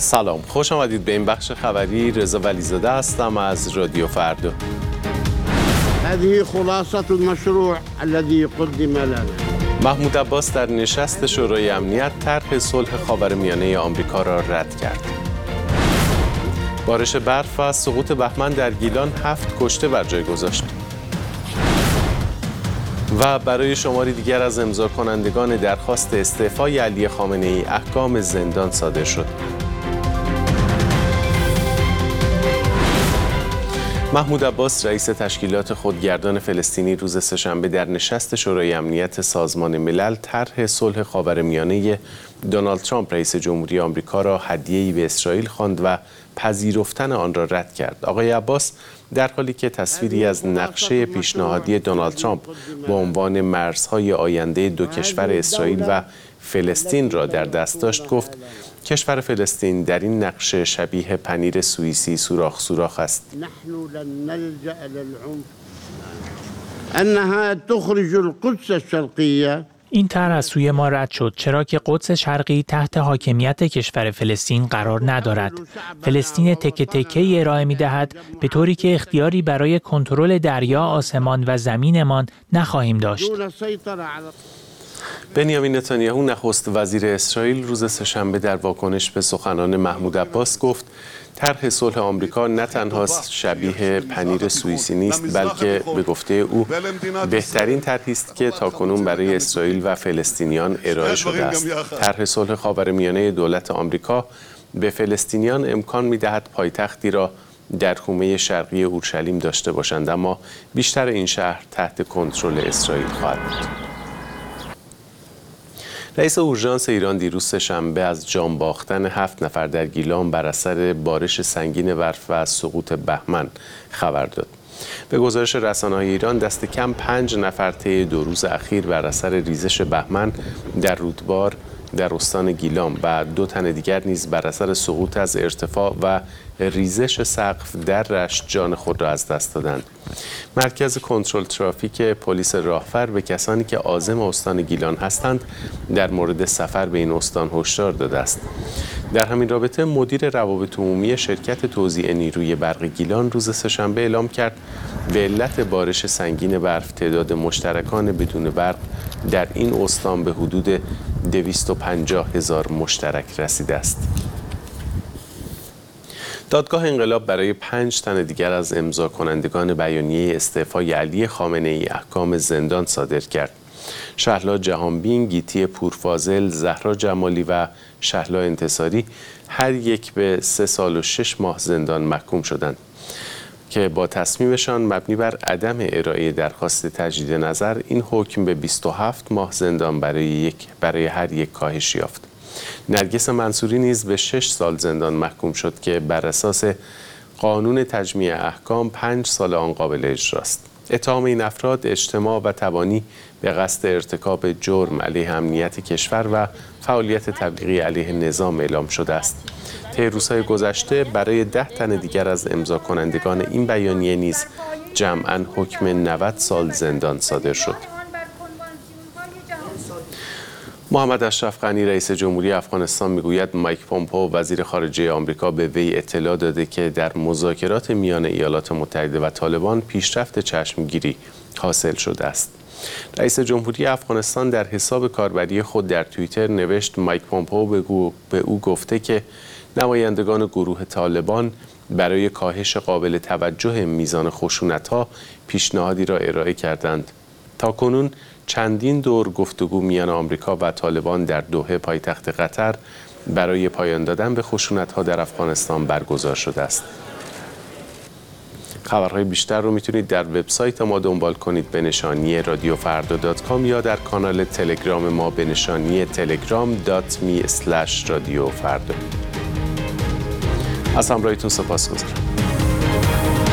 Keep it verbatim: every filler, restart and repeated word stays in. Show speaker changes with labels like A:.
A: سلام، خوش آمدید به این بخش خبری. رضا ولیزاده هستم از رادیو فردا.
B: هذه خلاصة المشروع الذي قدم لنا.
A: محمود عباس در نشست شورای امنیت طرح صلح خاورمیانه آمریکا را رد کرد. بارش برف و سقوط بهمن در گیلان هفت کشته بر جای گذاشت. و برای شماری دیگر از امضا کنندگان درخواست استعفای علی خامنه‌ای احکام زندان صادر شد. محمود عباس رئیس تشکیلات خودگردان فلسطینی روز سه‌شنبه در نشست شورای امنیت سازمان ملل طرح صلح خاورمیانه دونالد ترامپ رئیس جمهوری آمریکا را هدیه‌ای به اسرائیل خواند و پذیرفتن آن را رد کرد. آقای عباس در حالی که تصویری از نقشه پیشنهادی دونالد ترامپ با عنوان مرزهای آینده دو کشور اسرائیل و فلسطین را در دست داشت گفت کشور فلسطین در این نقشه شبیه پنیر سوئیسی سوراخ سوراخ است.
B: انها تخرج القدس الشرقیه.
C: این طرح از سوی ما رد شد چرا که قدس شرقی تحت حاکمیت کشور فلسطین قرار ندارد. فلسطین تکه تکه‌ای ارائه می‌دهد به طوری که اختیاری برای کنترل دریا، آسمان و زمینمان نخواهیم داشت.
A: بنیامین نتانیاهو نخست وزیر اسرائیل روز سه‌شنبه در واکنش به سخنان محمود عباس گفت طرح صلح آمریکا نه تنها شبیه پنیر سوئیسی نیست بلکه به گفته او بهترین طرحی است که تاکنون برای اسرائیل و فلسطینیان ارائه شده است. طرح صلح خاورمیانه دولت آمریکا به فلسطینیان امکان می‌دهد پایتختی را در حومه شرقی اورشلیم داشته باشند، اما بیشتر این شهر تحت کنترل اسرائیل خواهد بود. رئیس اورژانس ایران دیروز سه‌شنبه از جان باختن هفت نفر در گیلان بر اثر بارش سنگین برف و سقوط بهمن خبر داد. به گزارش رسانه‌های ایران دست کم پنج نفر طی دو روز اخیر بر اثر ریزش بهمن در رودبار در استان گیلان و دو تن دیگر نیز بر اثر سقوط از ارتفاع و ریزش سقف در رشت جان خود را از دست دادند. مرکز کنترل ترافیک پلیس راهور به کسانی که عازم استان گیلان هستند در مورد سفر به این استان هشدار داده است. در همین رابطه مدیر روابط عمومی شرکت توزیع نیروی برق گیلان روز سه‌شنبه اعلام کرد به علت بارش سنگین برف تعداد مشترکان بدون برق در این استان به حدود دویست و پنجاه هزار مشترک رسیده است. دادگاه انقلاب برای پنج تن دیگر از امضا کنندگان بیانیه استعفای علی خامنه‌ای احکام زندان صادر کرد. شهلا جهانبین، گیتی پورفاضل، زهرا جمالی و شهلا انتصاری هر یک به سه سال و شش ماه زندان محکوم شدند که با تصمیمشان مبنی بر عدم ارائه درخواست تجدید نظر این حکم به بیست و هفت ماه زندان برای یک برای هر یک کاهش یافت. نرگس منصوری نیز به شش سال زندان محکوم شد که بر اساس قانون تجمیع احکام پنج سال آن قابل اجراست. اتهام این افراد اجتماع و تبانی به قصد ارتکاب جرم علیه امنیت کشور و فعالیت تبلیغی علیه نظام اعلام شده است. طی روزهای گذشته برای ده تن دیگر از امضا کنندگان این بیانیه نیز جمعاً حکم نود سال زندان صادر شد. محمد اشرف غنی رئیس جمهوری افغانستان میگوید مایک پومپئو وزیر خارجه آمریکا به وی اطلاع داده که در مذاکرات میان ایالات متحده و طالبان پیشرفت چشمگیری حاصل شده است. رئیس جمهوری افغانستان در حساب کاربری خود در توییتر نوشت مایک پومپئو به او گفته که نمایندگان گروه طالبان برای کاهش قابل توجه میزان خشونت‌ها پیشنهادی را ارائه کردند. تاکنون چندین دور گفتگو میان آمریکا و طالبان در دوحه پایتخت قطر برای پایان دادن به خشونت‌ها در افغانستان برگزار شده است. خبرهای بیشتر رو میتونید در وبسایت ما دنبال کنید به نشانی رادیو فردا دات کام یا در کانال تلگرام ما به نشانی تلگرام دات می اسلش رادیو فردا. از همراهیتون سپاسگزارم.